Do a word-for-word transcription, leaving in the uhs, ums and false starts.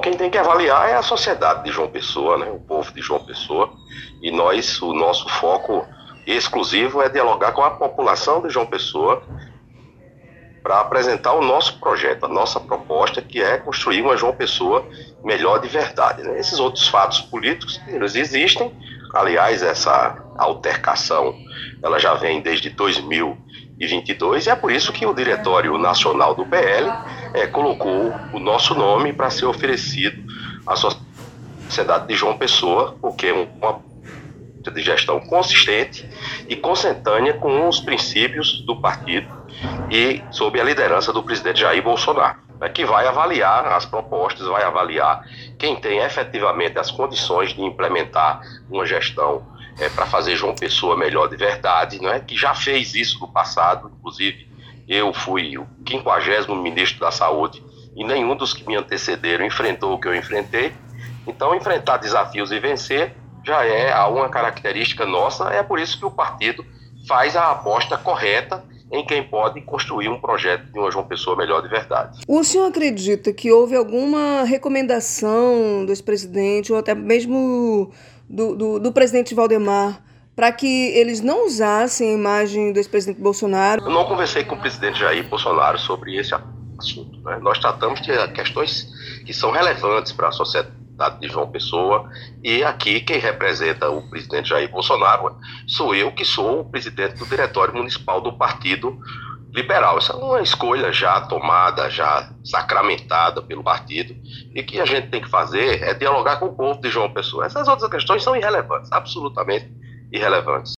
quem tem que avaliar é a sociedade de João Pessoa, né? O povo de João Pessoa. E nós, o nosso foco exclusivo é dialogar com a população de João Pessoa para apresentar o nosso projeto, a nossa proposta, que é construir uma João Pessoa melhor de verdade, né? Esses outros fatos políticos, eles existem. Aliás, essa altercação, ela já vem desde dois mil e vinte e dois, e é por isso que o Diretório Nacional do P L é, colocou o nosso nome para ser oferecido à sociedade de João Pessoa, porque é uma de gestão consistente e consentânea com os princípios do partido e sob a liderança do presidente Jair Bolsonaro, né, que vai avaliar as propostas, vai avaliar quem tem efetivamente as condições de implementar uma gestão é, para fazer João Pessoa melhor de verdade, né, que já fez isso no passado. Inclusive eu fui o quinquagésimo ministro da Saúde e nenhum dos que me antecederam enfrentou o que eu enfrentei. Então, enfrentar desafios e vencer já é uma característica nossa, é por isso que o partido faz a aposta correta em quem pode construir um projeto de uma João Pessoa melhor de verdade. O senhor acredita que houve alguma recomendação do ex-presidente ou até mesmo do, do, do presidente Valdemar para que eles não usassem a imagem do ex-presidente Bolsonaro? Eu não conversei com o presidente Jair Bolsonaro sobre esse assunto, né? Nós tratamos de questões que são relevantes para a sociedade de João Pessoa, e aqui quem representa o presidente Jair Bolsonaro sou eu, que sou o presidente do Diretório Municipal do Partido Liberal. Essa é uma escolha já tomada, já sacramentada pelo partido, e que a gente tem que fazer é dialogar com o povo de João Pessoa. Essas outras questões são irrelevantes, absolutamente irrelevantes.